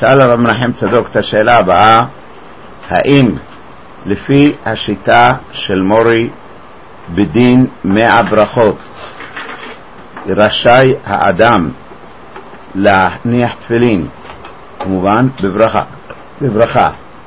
שאל הרב מנחם צדוק את השאלה הבאה: האם לפי השיטה של מורי בדין 100 ברכות רשאי האדם להניח תפילין, כמובן בברכה,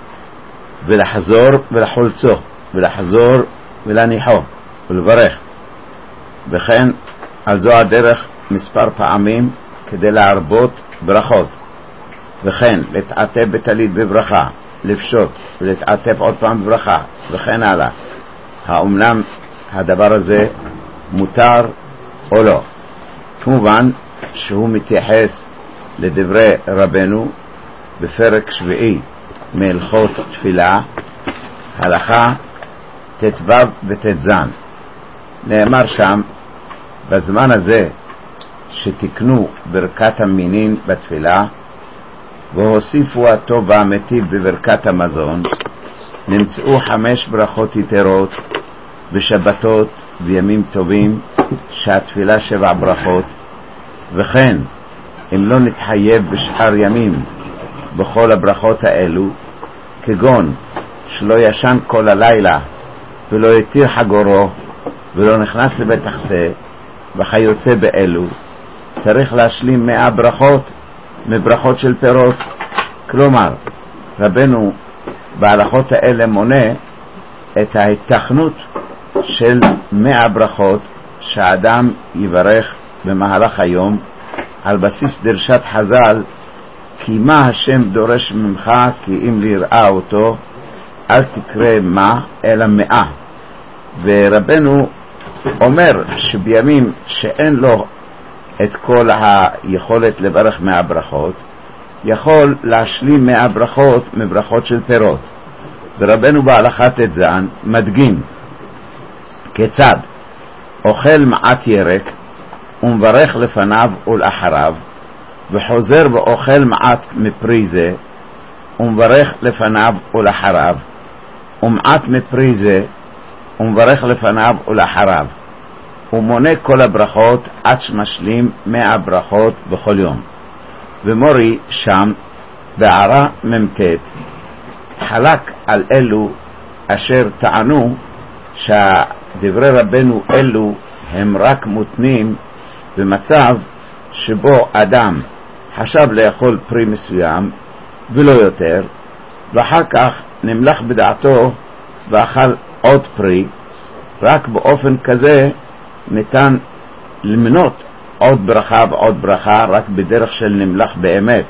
ולחזור ולחולצו, ולחזור ולהניחו ולברך, וכן על זו הדרך מספר פעמים כדי להרבות ברכות, וכן להתעטף בטלית בברכה, לפשוט ולהתעטף עוד פעם בברכה, וכן הלאה? האומנם הדבר הזה מותר או לא? כמובן שהוא מתייחס לדברי רבנו בפרק שביעי מהלכות תפילה, הלכה ט"ו וט"ז. נאמר שם: בזמן הזה שתקנו ברכת המינין בתפילה והוסיפו הטוב והמטיב בברכת המזון, נמצאו 5 ברכות יתרות בשבתות וימים טובים שהתפילה 7 ברכות, וכן אם לא נתחייב בשאר ימים בכל הברכות האלו, כגון שלא ישן כל הלילה ולא יתיר חגורו ולא נכנס לבית החסה וכיוצא באלו, צריך להשלים 100 ברכות מברכות של פירות. כלומר, רבנו בהלכות האלה מונה את ההתכנות של 100 ברכות שהאדם יברך במהלך היום על בסיס דרשת חז"ל: כי מה השם דורש ממך כי אם ליראה אותו, אל תקרא מה אלא 100. ורבנו אומר שבימים שאין לו את כל היכולת לברך 100 ברכות, יכול להשלים 100 ברכות מברכות של פירות. ורבנו בהלכת ט"ז מדגים כיצד אוכל מעט ירק ומברך לפניו ולאחריו, וחוזר ואוכל מעט מפרי זה ומברך לפניו ולאחריו, ומעט מפרי זה ומברך לפניו ולאחריו, ומונה כל הברכות עד שמשלים 100 ברכות בכל יום. ומורי שם בהערה מ"ט חלק על אלו אשר טענו שדברי רבנו אלו הם רק מותנים במצב שבו אדם חשב לאכול פרי מסוים ולא יותר, ואחר כך נמלך בדעתו ואכל עוד פרי, רק באופן כזה ניתן למנות עוד ברכה ועוד ברכה, רק בדרך של נמלך באמת.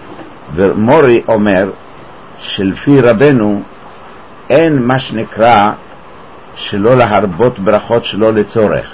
ומורי אומר שלפי רבנו אין מה שנקרא שלא להרבות ברכות שלא לצורך,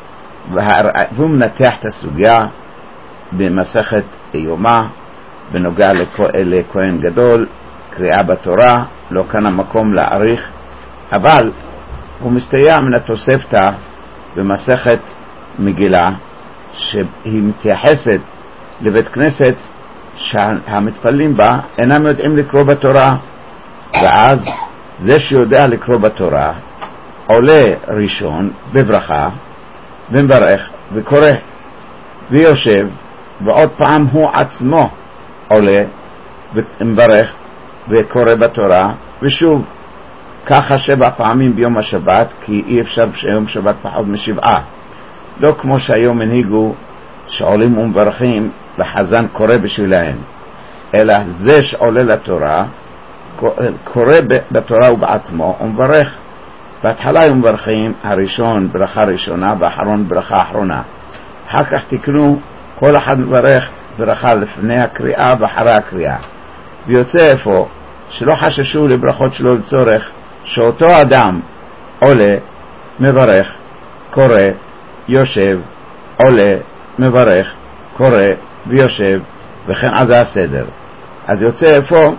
והוא מנתח את הסוגיה במסכת יומא בנוגע לכהן גדול, קריאה בתורה. לא כאן המקום להאריך, אבל הוא מסתייע מן התוספתא במסכת מגילה, שהיא מתייחסת לבית כנסת שהמתפללים בה אינם יודעים לקרוא בתורה, ואז זה שיודע לקרוא בתורה עולה ראשון בברכה ומברך וקורא, ויושב ועוד פעם הוא עצמו עולה ומברך וקורא בתורה, ושוב ככה 7 פעמים ביום השבת, כי אי אפשר שיום שבת פחות מ7. לא כמו שהיום הנהיגו שעולים ומברכים וחזן קורא בשבילהם, אלא זה שעולה לתורה קורא בתורה ובעצמו ומברך. בהתחלה הם מברכים הראשון ברכה ראשונה ואחרון ברכה אחרונה, אחר כך תקנו כל אחד מברך ברכה לפני הקריאה ואחרי הקריאה. ויוצא איפה שלא חששו לברכות שלו לצורך, שאותו אדם עולה מברך קורא יושב, עולה מברך קורא ויושב, וכן אז זה הסדר. אז יוצא איפה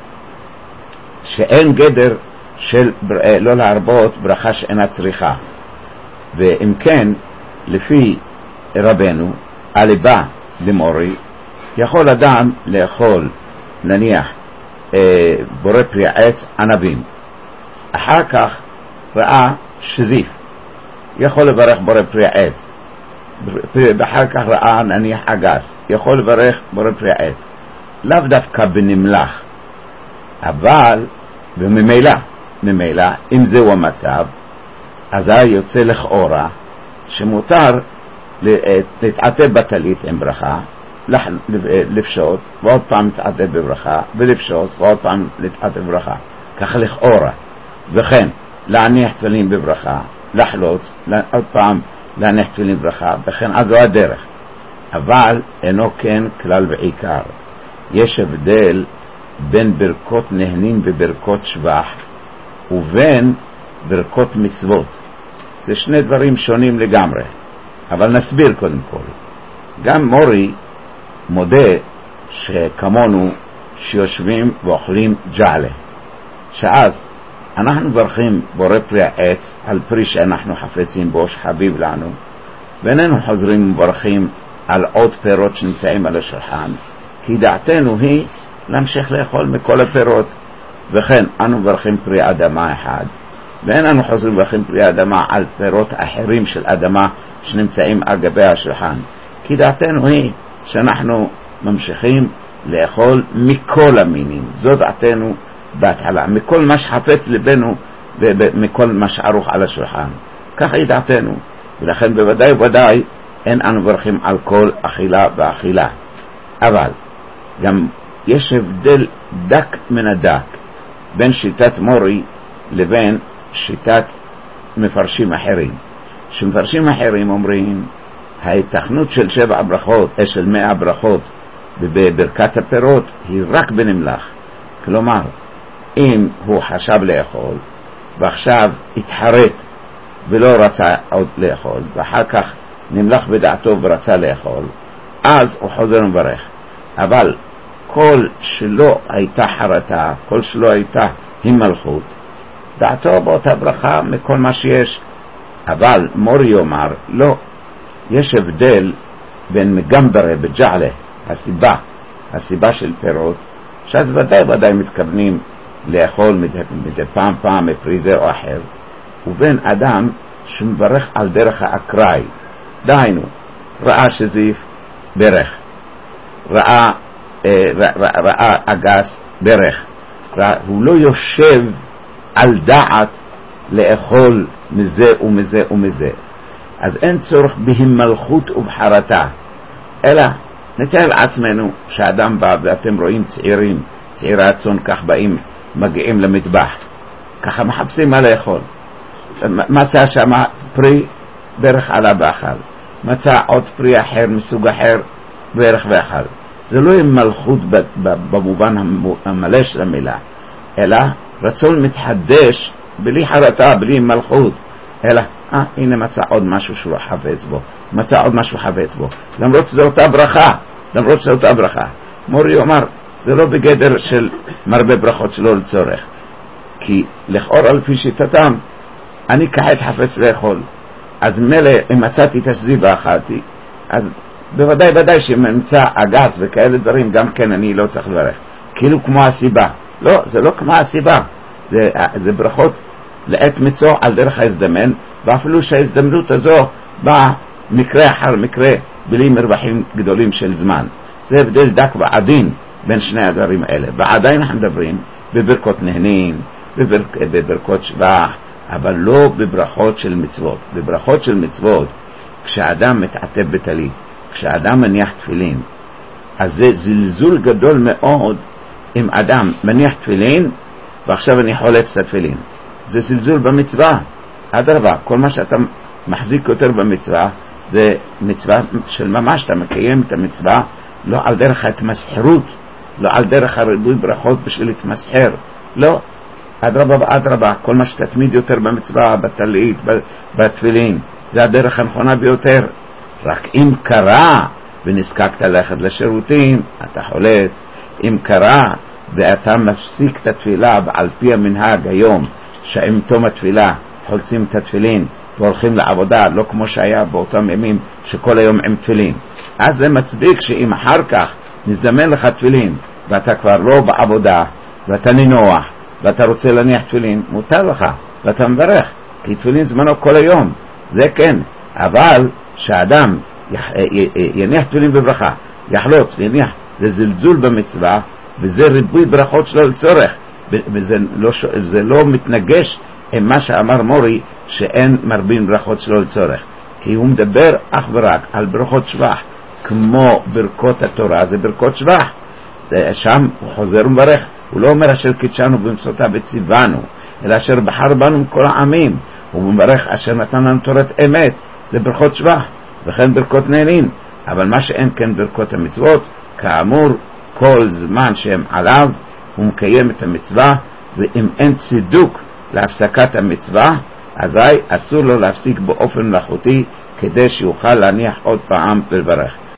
שאין גדר של לא להרבות ברכה שאינה צריכה. ואם כן, לפי רבנו הליבה למורי, יכול אדם לאכול נניח בורא פרי עץ ענבים, אחר כך ראה שזיף, יכול לברך בורא פרי עץ, ואחר כך ראה נניח אגס, יכול לברך בורא פרי עץ. לאו דווקא בנמלח, אבל ממילא, אם זהו המצב, אז יוצא לכאורה שמותר להתעטף בטלית עם ברכה, לפשוט ועוד פעם להתעטף בברכה, ולפשוט ועוד פעם להתעטף בברכה, ככה לכאורה. וכן להניח תפילין בברכה, לחלוץ, עוד פעם להניח תפילין בברכה, וכן אז זו הדרך. אבל אינו כן כלל ועיקר. יש הבדל בין ברכות נהנין וברכות שבח ובין ברכות מצוות. זה שני דברים שונים לגמרי, אבל נסביר קודם כל. גם מורי מודה שכמונו שיושבים ואוכלים ג'עלה, שאז אנחנו ברכים בורא פרי העץ על פרי שאנחנו חפצים בו שחביב לנו, ואיננו חוזרים וברכים על עוד פירות שנמצאים על השולחן, כי דעתנו היא להמשיך לאכול מכל הפירות. וכן אנו ברכים פרי אדמה אחד, ואיננו חוזרים וברכים פרי אדמה על פירות אחרים של אדמה שנמצאים על גבי השולחן, כי דעתנו היא שאנחנו ממשיכים לאכול מכל המינים. זו דעתנו בהתחלה, מכל מה שחפץ לבנו ומכל מה שערוך על השולחן, ככה היא דעתנו. ולכן בוודאי ובוודאי אין אנו ברכים על כל אכילה ואכילה. אבל גם יש הבדל דק מן הדק בין שיטת מורי לבין שיטת מפרשים אחרים. שמפרשים אחרים אומרים ההתכנות של 7 ברכות, של 100 ברכות בברכת הפירות היא רק בנמלח. כלומר, אם הוא חשב לאכול ועכשיו התחרט ולא רצה עוד לאכול, ואחר כך נמלח בדעתו ורצה לאכול, אז הוא חוזר ומברך. אבל כל שלא הייתה חרטה, כל שלא הייתה הימלכות, דעתו באותה ברכה מכל מה שיש. אבל מורי יאמר לא, יש הבדל בין מגמברה בג'עלה, הסיבה של פירות, שאז ודאי מתכוונים לאכול מדי פעם מפרי זה או אחר, ובין אדם שמברך על דרך האקראי. דהיינו, ראה שזיף ברך, ראה אגס ברך, הוא לא יושב על דעת לאכול מזה ומזה ומזה, אז אין צורך בהימלכות ובחרטה. אלא נתאר לעצמנו שאדם בא, ואתם רואים צעירי הצאן כך באים, מגיעים למטבח, ככה מחפשים מה לאכול. מצא שם פרי, ברך עלה ואכל, מצא עוד פרי אחר מסוג אחר, ברך ואכל. זה לא מלכות במובן המלא של המילה, אלא רצון מתחדש בלי חרטה, בלי מלכות. אלא הנה מצא עוד משהו שהוא חפץ בו, מצא עוד משהו חפץ בו, למרות שזו אותה ברכה. מורי אומר זה לא בגדר של מרבה ברכות שלא לצורך, כי לכאורה לפי שיטתם אני כעת חפץ לאכול, אז מלא אם מצאתי את הסזיף ואכלתי, אז בוודאי שממצא אגס וכאלה דברים גם כן אני לא צריך לברך, כאילו כמו הסיבה. לא, זה לא כמו הסיבה, זה ברכות לעת מצוא על דרך ההזדמן, ואפילו שההזדמנות הזו באה מקרה אחר מקרה בלי מרווחים גדולים של זמן. זה הבדל דק ועדין בין שני הדברים האלה. ועדיין אנחנו מדברים בברכות נהנין, בברכות שבח, אבל לא בברכות של מצוות. בברכות של מצוות, כשאדם מתעטף בטלית, כשאדם מניח תפילין, אז זה זלזול גדול מאוד. אם אדם מניח תפילין ועכשיו אני חולץ את התפילין, זה זלזול במצווה. אדרבה, כל מה שאתה מחזיק יותר במצווה זה מצווה של ממש, אתה מקיים את המצווה לא על דרך ההתמסחרות, לא על דרך הריבוי ברכות בשביל להתמסחר, לא. אדרבה, כל מה שתתמיד יותר במצווה, בטלית, בתפילין, זה הדרך הנכונה ביותר. רק אם קרה ונזקקת ללכת לשירותים, אתה חולץ. אם קרה ואתה מפסיק את התפילה על פי המנהג היום, שעם תום התפילה חולצים את התפילין והולכים לעבודה, לא כמו שהיה באותם ימים שכל היום עם תפילין, אז זה מצדיק שאם אחר כך נזדמן לך תפילין ואתה כבר לא בעבודה ואתה נינוח ואתה רוצה להניח תפילין, מותר לך ואתה מברך, כי תפילין זמנו כל היום, זה כן. אבל שאדם יניח תפילין בברכה, יחלוץ ויניח זה זלזול במצווה, וזה ריבוי ברכות שלו לצורך, וזה לא מתנגש עם מה שאמר מורי שאין מרבים ברכות שלו לצורך, כי הוא מדבר אך ורק על ברכות שבח, כמו ברכות התורה זה ברכות שבח. שם הוא חוזר ומברך, הוא לא אומר אשר קידשנו במצוותיו וציוונו, אלא אשר בחר בנו מכל העמים. הוא מברך אשר נתן לנו תורת אמת, זה ברכות שבח, וכן ברכות נהנין. אבל מה שאין כן ברכות המצוות, כאמור כל זמן שהם עליו הוא מקיים את המצווה, ואם אין צידוק להפסקת המצווה, אזי אסור לו להפסיק באופן מלאכותי, כדי שיוכל להניח עוד פעם ולברך.